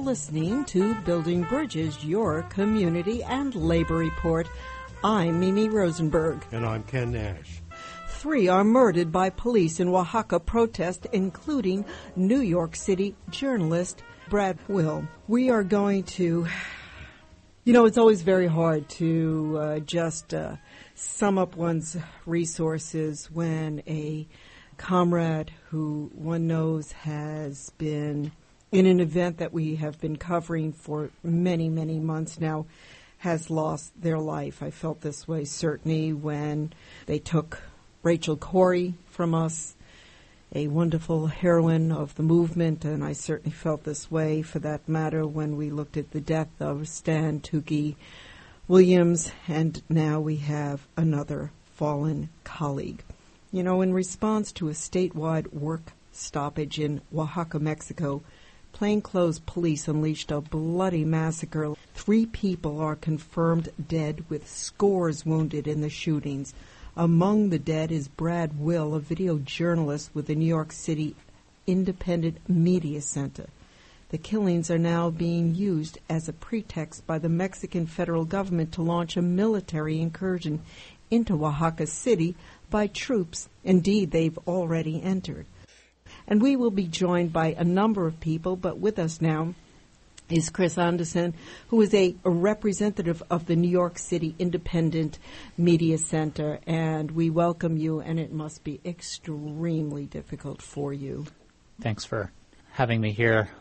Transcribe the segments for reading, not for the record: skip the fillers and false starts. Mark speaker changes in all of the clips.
Speaker 1: listening to Building Bridges, your community and labor report. I'm Mimi Rosenberg.
Speaker 2: And I'm Ken Nash.
Speaker 1: 3 are murdered by police in Oaxaca protest, including New York City journalist Brad Will. We are going to... it's always very hard to just sum up one's resources when a comrade who one knows has been in an event that we have been covering for many, many months now has lost their life. I felt this way certainly when they took Rachel Corrie from us, a wonderful heroine of the movement, and I certainly felt this way, for that matter, when we looked at the death of Stan Tukey Williams, and now we have another fallen colleague. In response to a statewide work stoppage in Oaxaca, Mexico, plainclothes police unleashed a bloody massacre. 3 people are confirmed dead, with scores wounded in the shootings. Among the dead is Brad Will, a video journalist with the New York City Independent Media Center. The killings are now being used as a pretext by the Mexican federal government to launch a military incursion into Oaxaca City by troops. Indeed, they've already entered. And we will be joined by a number of people, but with us now is Chris Anderson, who is a representative of the New York City Independent Media Center, and we welcome you, and it must be extremely difficult for you.
Speaker 3: Thanks for having me here.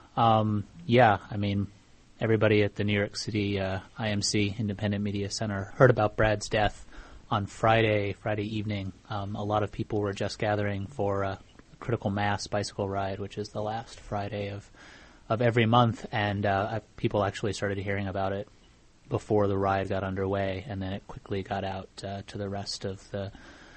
Speaker 3: Everybody at the New York City IMC, Independent Media Center, heard about Brad's death on Friday evening. A lot of people were just gathering for a Critical Mass bicycle ride, which is the last Friday of every month, and people actually started hearing about it before the ride got underway, and then it quickly got out to the rest of the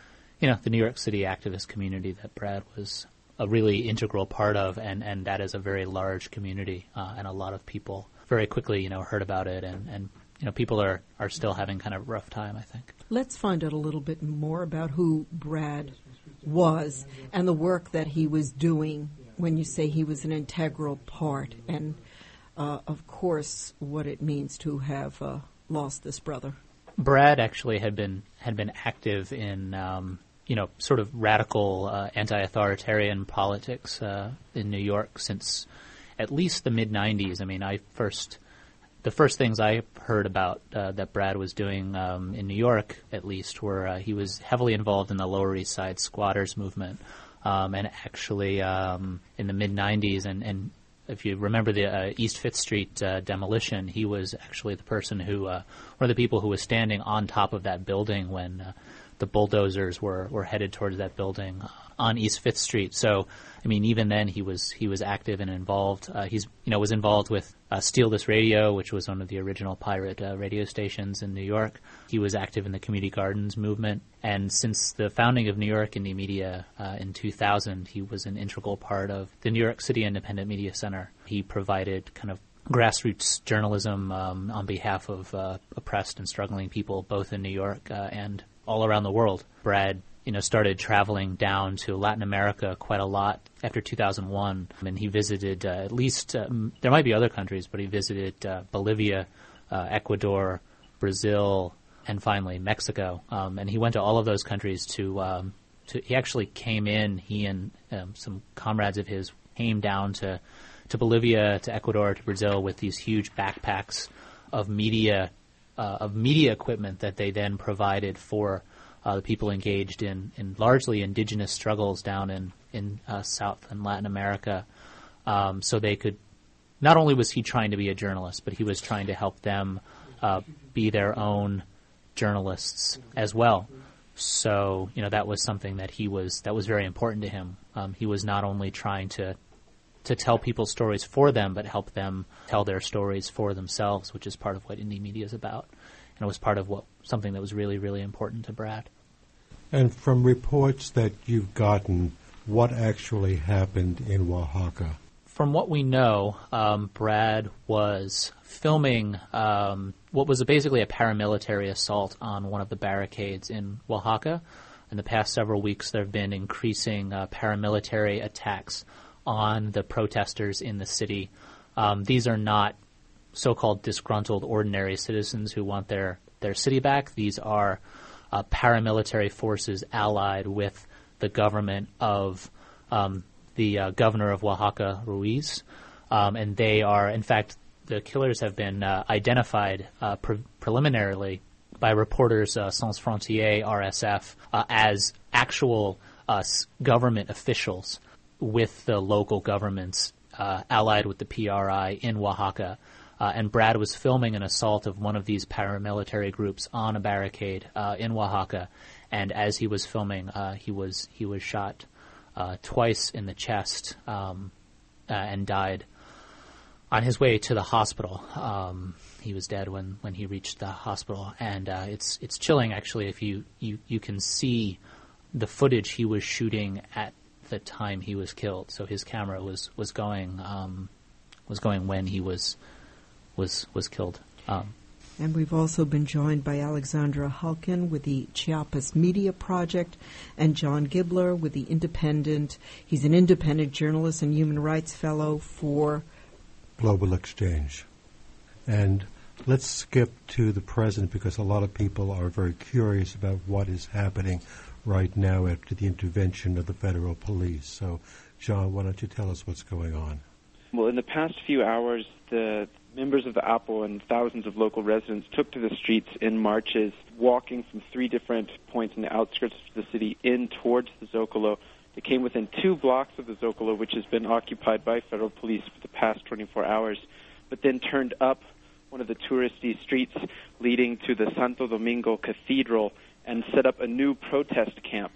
Speaker 3: New York City activist community that Brad was a really integral part of, and that is a very large community, and a lot of people very quickly, heard about it, and people are still having kind of a rough time, I think.
Speaker 1: Let's find out a little bit more about who Brad was and the work that he was doing when you say he was an integral part, and of course what it means to have lost this brother.
Speaker 3: Brad actually had been active in sort of radical anti-authoritarian politics in New York since at least the mid-'90s. The first things I heard about that Brad was doing in New York, at least, were he was heavily involved in the Lower East Side squatters movement. And actually, in the mid-'90s, and if you remember the East Fifth Street demolition, he was actually the person who, one of the people who was standing on top of that building when the bulldozers were headed towards that building on East Fifth Street. So, even then he was active and involved. Was involved with Steal This Radio, which was one of the original pirate radio stations in New York. He was active in the community gardens movement, and since the founding of New York Indie Media in 2000, he was an integral part of the New York City Independent Media Center. He provided kind of grassroots journalism on behalf of oppressed and struggling people, both in New York and all around the world. Brad started traveling down to Latin America quite a lot after 2001, and he visited at least, there might be other countries, but he visited Bolivia, Ecuador, Brazil, and finally Mexico. And he went to all of those countries he actually came in, he and some comrades of his came down to Bolivia, to Ecuador, to Brazil with these huge backpacks of media equipment that they then provided for the people engaged in largely indigenous struggles down in South and Latin America. So they could, not only was he trying to be a journalist, but he was trying to help them be their own journalists as well. So, that was something that was very important to him. He was not only trying to tell people's stories for them, but help them tell their stories for themselves, which is part of what indie media is about. And it was part of something that was really, really important to Brad.
Speaker 2: And from reports that you've gotten, what actually happened in Oaxaca?
Speaker 3: From what we know, Brad was filming what was basically a paramilitary assault on one of the barricades in Oaxaca. In the past several weeks, there have been increasing paramilitary attacks on the protesters in the city. These are not so-called disgruntled ordinary citizens who want their city back. These are paramilitary forces allied with the government of the governor of Oaxaca, Ruiz. And they are, in fact, the killers have been identified preliminarily by reporters Sans Frontières, RSF, as actual government officials with the local governments allied with the PRI in Oaxaca. And Brad was filming an assault of one of these paramilitary groups on a barricade in Oaxaca. And as he was filming, he was shot twice in the chest and died on his way to the hospital. He was dead when he reached the hospital. And it's chilling, actually, if you can see the footage he was shooting at the time he was killed. So his camera was going when he was killed.
Speaker 1: And we've also been joined by Alexandra Halkin with the Chiapas Media Project and John Gibler with the Independent. He's an independent journalist and human rights fellow for
Speaker 2: Global Exchange. And let's skip to the present because a lot of people are very curious about what is happening right now after the intervention of the federal police. So, John, why don't you tell us what's going on?
Speaker 4: Well, in the past few hours, the members of the APO and thousands of local residents took to the streets in marches, walking from 3 different points in the outskirts of the city in towards the Zocalo. They came within 2 blocks of the Zocalo, which has been occupied by federal police for the past 24 hours, but then turned up one of the touristy streets leading to the Santo Domingo Cathedral and set up a new protest camp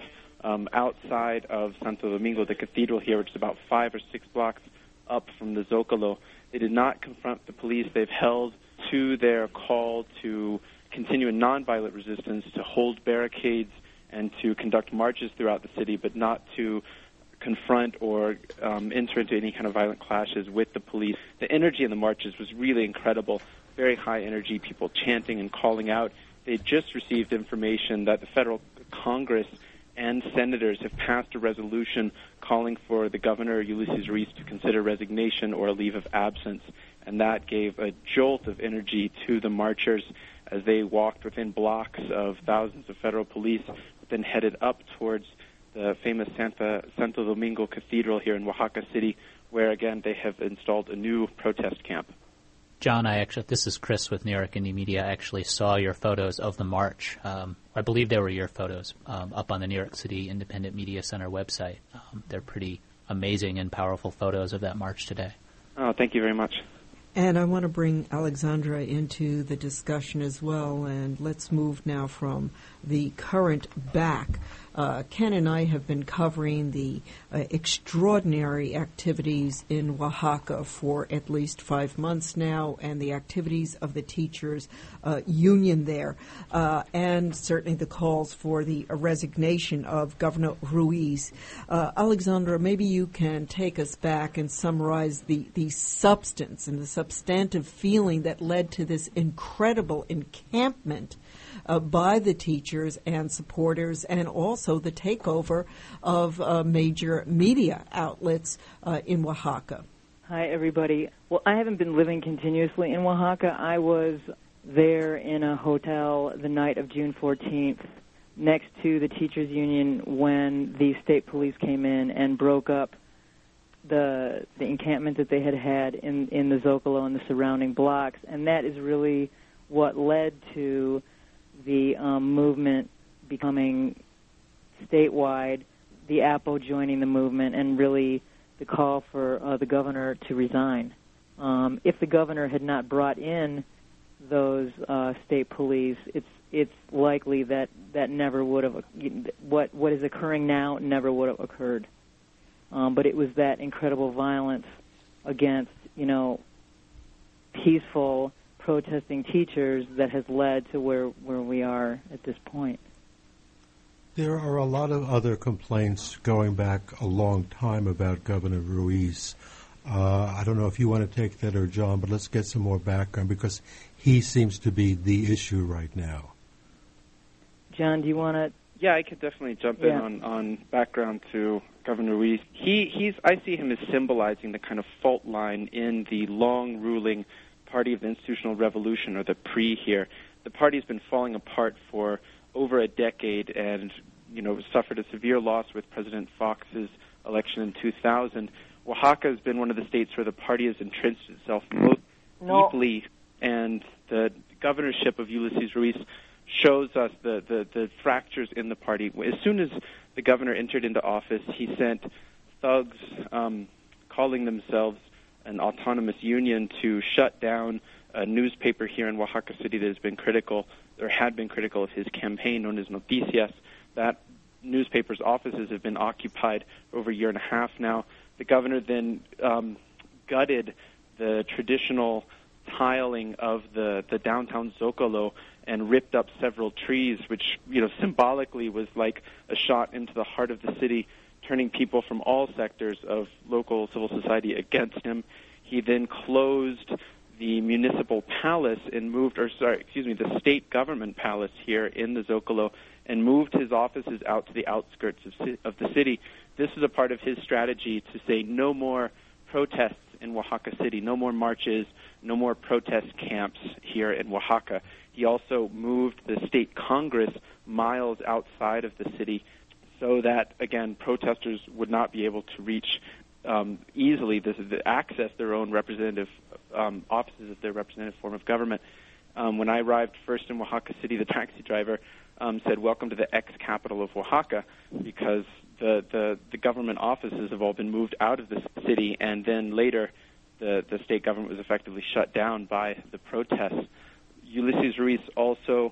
Speaker 4: outside of Santo Domingo, the cathedral here, which is about 5 or 6 blocks up from the Zocalo. They did not confront the police. They've held to their call to continue a nonviolent resistance, to hold barricades and to conduct marches throughout the city, but not to confront or enter into any kind of violent clashes with the police. The energy in the marches was really incredible, very high energy, people chanting and calling out. They just received information that the federal Congress and senators have passed a resolution calling for the governor, Ulysses Ruiz, to consider resignation or a leave of absence. And that gave a jolt of energy to the marchers as they walked within blocks of thousands of federal police, but then headed up towards the famous Santo Domingo Cathedral here in Oaxaca City, where, again, they have installed a new protest camp.
Speaker 3: John, this is Chris with New York Indie Media. I actually saw your photos of the march. I believe they were your photos up on the New York City Independent Media Center website. They're pretty amazing and powerful photos of that march today.
Speaker 4: Oh, thank you very much.
Speaker 1: And I want to bring Alexandra into the discussion as well, and let's move now from the current back. Ken and I have been covering the extraordinary activities in Oaxaca for at least 5 months now, and the activities of the teachers' union there, and certainly the calls for the resignation of Governor Ruiz. Alexandra, maybe you can take us back and summarize the substance and the substantive feeling that led to this incredible encampment by the teachers and supporters, and also the takeover of major media outlets in Oaxaca.
Speaker 5: Hi, everybody. Well, I haven't been living continuously in Oaxaca. I was there in a hotel the night of June 14th next to the teachers' union when the state police came in and broke up the encampment that they had in the Zocalo and the surrounding blocks. And that is really what led to the movement becoming statewide, the APO joining the movement, and really the call for the governor to resign. If the governor had not brought in those state police, it's likely that never would have, what is occurring now never would have occurred. But it was that incredible violence against, peaceful protesting teachers that has led to where we are at this point.
Speaker 2: There are a lot of other complaints going back a long time about Governor Ruiz. I don't know if you want to take that or John, but let's get some more background because he seems to be the issue right now.
Speaker 5: John, do you want to
Speaker 4: Yeah, I could definitely jump in on background to Governor Ruiz. I see him as symbolizing the kind of fault line in the long-ruling Party of the Institutional Revolution, or the PRI here. The party's been falling apart for over a decade and, suffered a severe loss with President Fox's election in 2000. Oaxaca has been one of the states where the party has entrenched itself most deeply, and the governorship of Ulysses Ruiz shows us the fractures in the party. As soon as the governor entered into office, he sent thugs calling themselves an autonomous union to shut down a newspaper here in Oaxaca City that has been critical, or had been critical, of his campaign, known as Noticias. That newspaper's offices have been occupied for over a year and a half now. The governor then gutted the traditional tiling of the downtown Zocalo and ripped up several trees, which, symbolically was like a shot into the heart of the city, turning people from all sectors of local civil society against him. He then closed the municipal palace and the state government palace here in the Zocalo, and moved his offices out to the outskirts of the city. This is a part of his strategy to say no more protests in Oaxaca City, no more marches, no more protest camps here in Oaxaca. He also moved the state Congress miles outside of the city so that, again, protesters would not be able to reach easily access their own representative offices of their representative form of government. When I arrived first in Oaxaca City, the taxi driver said, "Welcome to the ex-capital of Oaxaca," because the government offices have all been moved out of the city, and then later the state government was effectively shut down by the protests. Ulysses Ruiz also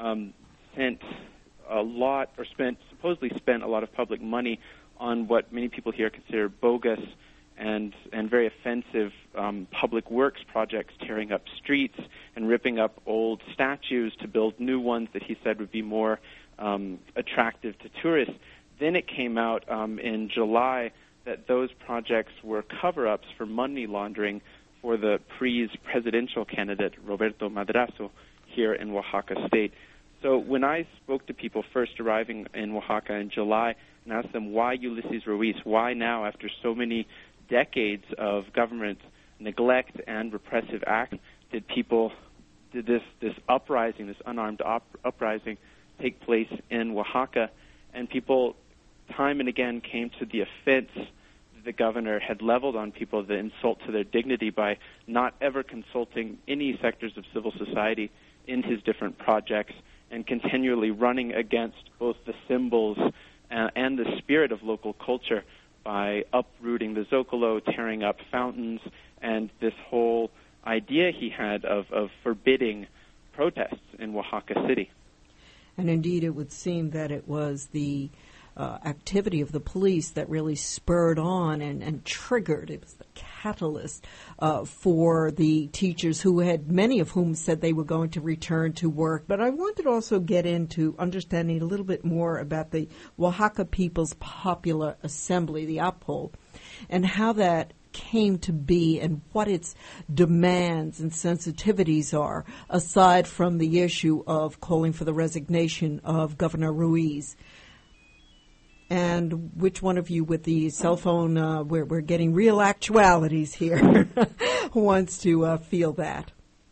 Speaker 4: supposedly spent a lot of public money on what many people here consider bogus and very offensive public works projects, tearing up streets and ripping up old statues to build new ones that he said would be more attractive to tourists. Then it came out in July that those projects were cover-ups for money laundering for the PRI's presidential candidate, Roberto Madrazo, here in Oaxaca State. So when I spoke to people first arriving in Oaxaca in July and asked them, why Ulysses Ruiz, why now after so many decades of government neglect and repressive acts did this uprising, this unarmed uprising take place in Oaxaca? And people time and again came to the offense the governor had leveled on people, the insult to their dignity, by not ever consulting any sectors of civil society in his different projects, and continually running against both the symbols and the spirit of local culture by uprooting the Zocalo, tearing up fountains, and this whole idea he had of forbidding protests in Oaxaca City.
Speaker 1: And indeed, it would seem that it was the activity of the police that really spurred on and triggered. It was the catalyst for the teachers, many of whom said they were going to return to work. But I wanted to also get into understanding a little bit more about the Oaxaca People's Popular Assembly, the APO, and how that came to be and what its demands and sensitivities are, aside from the issue of calling for the resignation of Governor Ruiz. And which one of you with the cell phone, we're getting real actualities here, wants to feel that?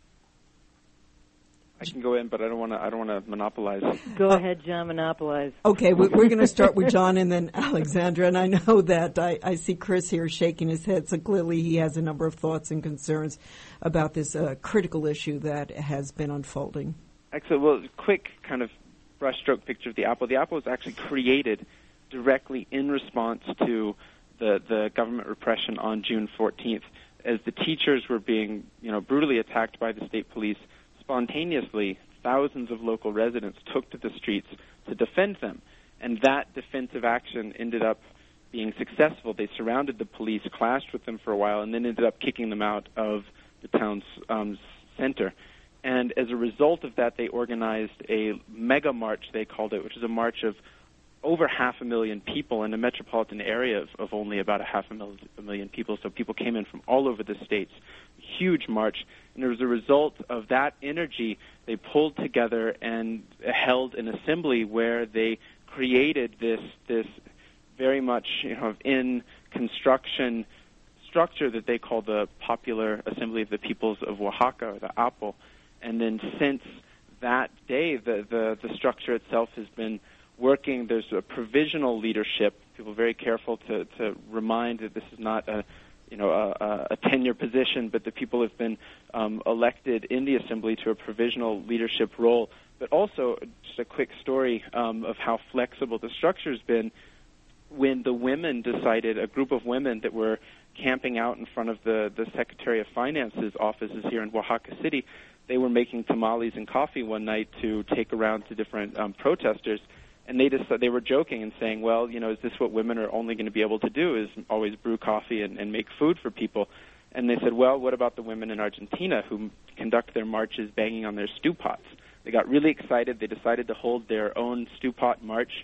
Speaker 4: I can go in, but I don't want to monopolize.
Speaker 5: Go ahead, John, monopolize.
Speaker 1: Okay, we're going to start with John and then Alexandra. And I know that I see Chris here shaking his head, so clearly he has a number of thoughts and concerns about this critical issue that has been unfolding.
Speaker 4: Excellent. Well, quick kind of brushstroke picture of the APO. The APO was actually created directly in response to the government repression on June 14th. As the teachers were being, brutally attacked by the state police, spontaneously, thousands of local residents took to the streets to defend them. And that defensive action ended up being successful. They surrounded the police, clashed with them for a while, and then ended up kicking them out of the town's center. And as a result of that, they organized a mega march, they called it, which is a march of over 500,000 people in a metropolitan area of only about 500,000 people. So people came in from all over the states. Huge march. And as a result of that energy, they pulled together and held an assembly where they created this very much in construction structure that they call the Popular Assembly of the Peoples of Oaxaca, or the APO. And then since that day, the structure itself has been working. There's a provisional leadership. People are very careful to remind that this is not a tenure position, but the people have been elected in the assembly to a provisional leadership role. But also, just a quick story of how flexible the structure has been. When the women decided, a group of women that were camping out in front of the Secretary of Finance's offices here in Oaxaca City, they were making tamales and coffee one night to take around to different protesters. And they were joking and saying, well, is this what women are only going to be able to do, is always brew coffee and make food for people? And they said, well, what about the women in Argentina who conduct their marches banging on their stew pots? They got really excited. They decided to hold their own stew pot march,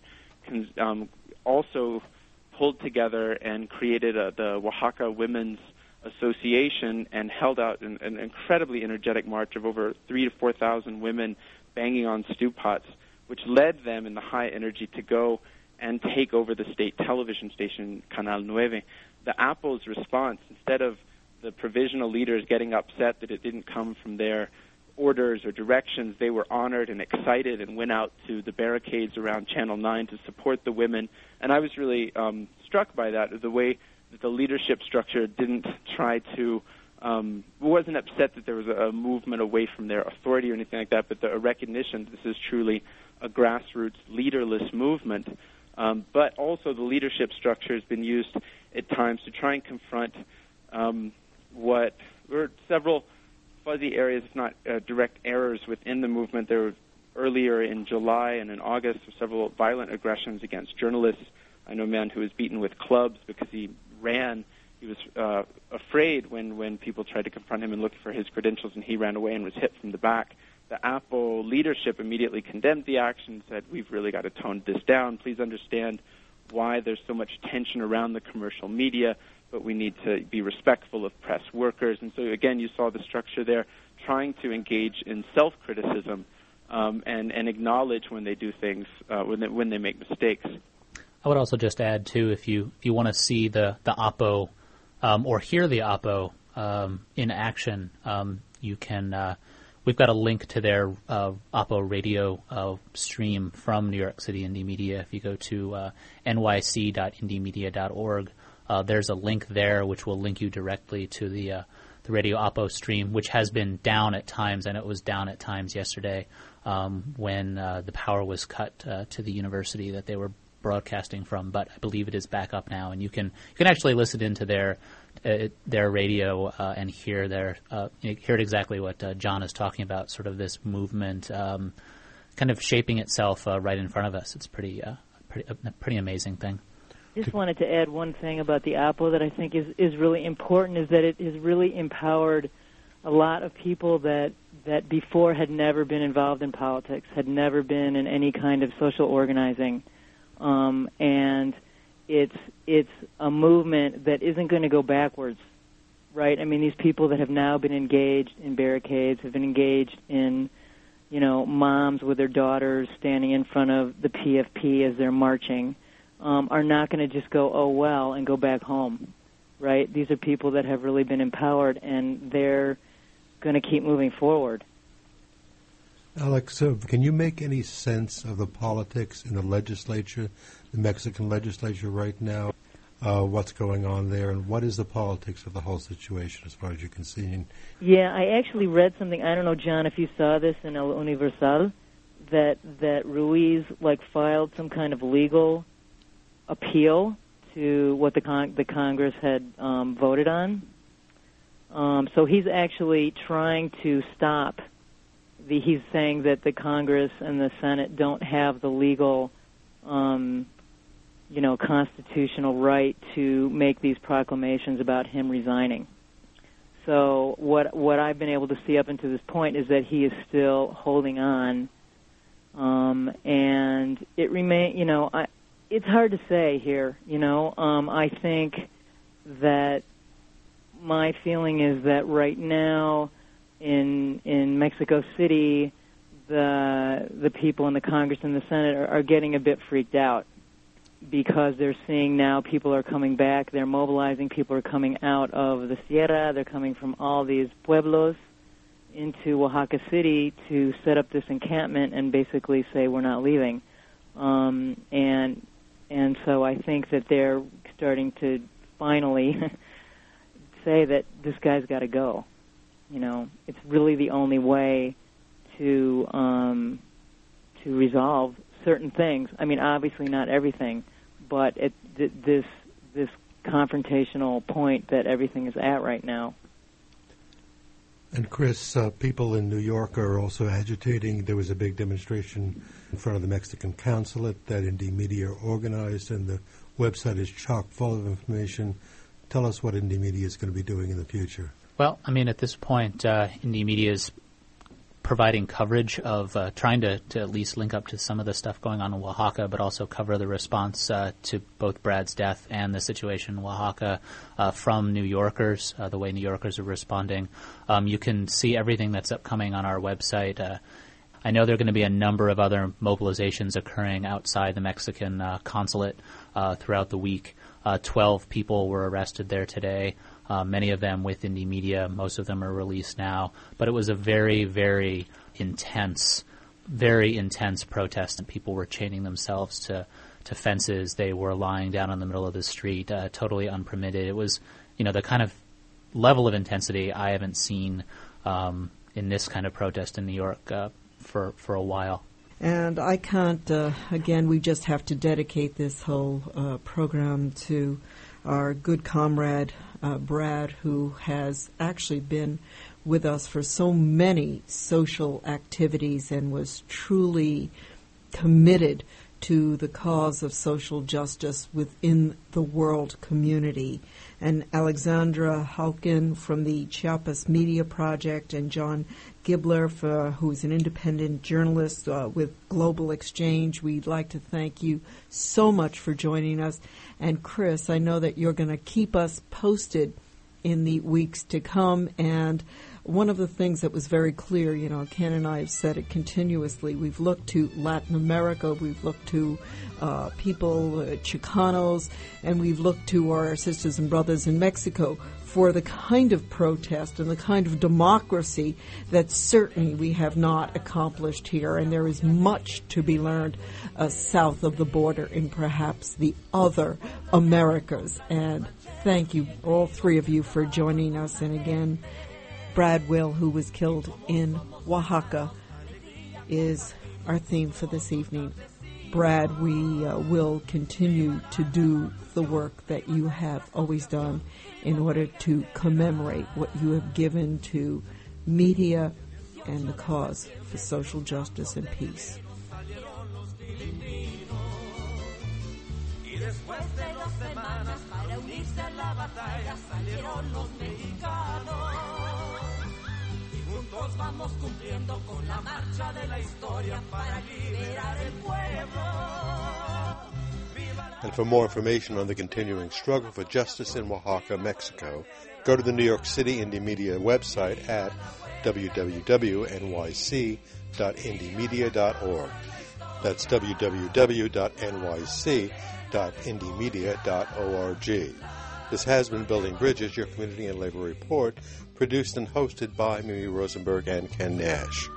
Speaker 4: also pulled together and created the Oaxaca Women's Association and held out an incredibly energetic march of over 3,000 to 4,000 women banging on stew pots, which led them in the high energy to go and take over the state television station, Canal 9. The APO's response, instead of the provisional leaders getting upset that it didn't come from their orders or directions, they were honored and excited and went out to the barricades around Channel 9 to support the women. And I was really struck by that, the way that the leadership structure didn't try to, wasn't upset that there was a movement away from their authority or anything like that, but a recognition that this is truly a grassroots leaderless movement. But also the leadership structure has been used at times to try and confront what were several fuzzy areas, if not direct errors within the movement. There were earlier in July and in August several violent aggressions against journalists. I know a man who was beaten with clubs because he ran. He was afraid when people tried to confront him and look for his credentials, and he ran away and was hit from the back. The APO leadership immediately condemned the action, said, we've really got to tone this down. Please understand why there's so much tension around the commercial media, but we need to be respectful of press workers. And so, again, you saw the structure there trying to engage in self-criticism and acknowledge when they do things, when they make mistakes.
Speaker 3: I would also just add, too, if you want to see the APO or hear the APO in action, you can. We've got a link to their APO radio stream from New York City Indie Media. If you go to nyc.indiemedia.org, there's a link there which will link you directly to the Radio APO stream, which has been down at times, and it was down at times yesterday when the power was cut to the university that they were broadcasting from. But I believe it is back up now, and you can actually listen into their radio and hear exactly what John is talking about, sort of this movement kind of shaping itself right in front of us. It's a pretty amazing thing.
Speaker 5: Just wanted to add one thing about the APO that I think is really important, is that it has really empowered a lot of people that before had never been involved in politics, had never been in any kind of social organizing, and it's a movement that isn't going to go backwards, right? I mean, these people that have now been engaged in barricades, have been engaged in, moms with their daughters standing in front of the PFP as they're marching, are not going to just go, oh, well, and go back home, right? These are people that have really been empowered, and they're going to keep moving forward.
Speaker 2: Alex, can you make any sense of the politics in the legislature, the Mexican legislature right now? What's going on there, and what is the politics of the whole situation as far as you can see?
Speaker 5: Yeah, I actually read something, I don't know, John, if you saw this in El Universal, that Ruiz, filed some kind of legal appeal to what the Congress had voted on. So he's actually trying to stop he's saying that the Congress and the Senate don't have the legal, constitutional right to make these proclamations about him resigning. So what I've been able to see up until this point is that he is still holding on, and it it's hard to say here. I think that my feeling is that right now, in Mexico City, the people in the Congress and the Senate are getting a bit freaked out because they're seeing now people are coming back, they're mobilizing, people are coming out of the Sierra, they're coming from all these pueblos into Oaxaca City to set up this encampment and basically say we're not leaving. And so I think that they're starting to finally say that this guy's got to go. You know, it's really the only way to resolve certain things. I mean, obviously not everything, but at this confrontational point that everything is at right now.
Speaker 2: And Chris, people in New York are also agitating. There was a big demonstration in front of the Mexican consulate that Indie Media organized, and the website is chock full of information. Tell us what Indie Media is going to be doing in the future.
Speaker 3: Well, I mean, at this point, Indie Media is providing coverage of trying to at least link up to some of the stuff going on in Oaxaca, but also cover the response to both Brad's death and the situation in Oaxaca from New Yorkers, the way New Yorkers are responding. You can see everything that's upcoming on our website. I know there are going to be a number of other mobilizations occurring outside the Mexican consulate throughout the week. 12 people were arrested there today. Many of them with Indie Media. Most of them are released now. But it was a very, very intense protest, and people were chaining themselves to fences. They were lying down in the middle of the street, totally unpermitted. It was, the kind of level of intensity I haven't seen in this kind of protest in New York for a while.
Speaker 1: And I can't, again, we just have to dedicate this whole program to our good comrade, Brad, who has actually been with us for so many social activities and was truly committed to the cause of social justice within the world community. And Alexandra Halkin from the Chiapas Media Project, and John Gibler, who is an independent journalist with Global Exchange. We'd like to thank you so much for joining us. And Chris, I know that you're going to keep us posted in the weeks to come. And one of the things that was very clear, Ken and I have said it continuously, we've looked to Latin America, we've looked to people, Chicanos, and we've looked to our sisters and brothers in Mexico for the kind of protest and the kind of democracy that certainly we have not accomplished here. And there is much to be learned south of the border in perhaps the other Americas. And thank you, all three of you, for joining us. And again, Brad Will, who was killed in Oaxaca, is our theme for this evening. Brad, we will continue to do the work that you have always done in order to commemorate what you have given to media and the cause for social justice and peace.
Speaker 6: Vamos cumpliendo con la marcha de la historia para liberar el pueblo.
Speaker 2: And for more information on the continuing struggle for justice in Oaxaca, Mexico, go to the New York City Indie Media website at www.nyc.indiemedia.org. That's www.nyc.indiemedia.org. This has been Building Bridges, your community and labor report, produced and hosted by Mimi Rosenberg and Ken Nash.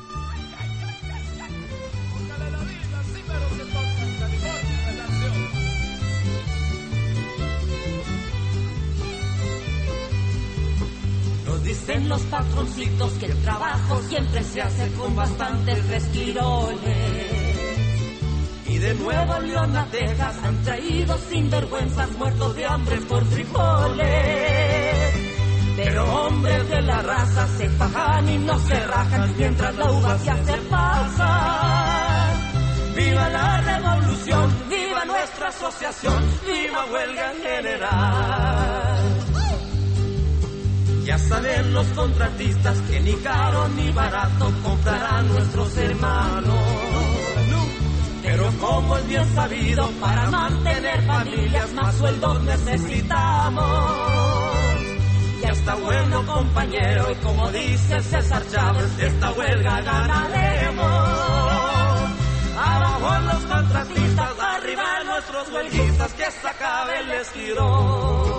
Speaker 6: Nos dicen los patroncitos que el trabajo siempre se hace con bastantes respirones. Y de Nuevo León a Texas han traído sinvergüenzas muertos de hambre por frijoles. Pero hombres de la raza se fajan y no se rajan mientras la uva se hace falsa. ¡Viva la revolución! ¡Viva nuestra asociación! ¡Viva huelga en general! Ya saben los contratistas que ni caro ni barato comprarán nuestros hermanos. Pero como es bien sabido, para mantener familias más sueldos necesitamos. Ya está buena luchando, compañero, y como dice César Chávez, esta huelga ganaremos. Abajo los contratistas, arriba nuestros huelguistas, que se acabe el esquirón.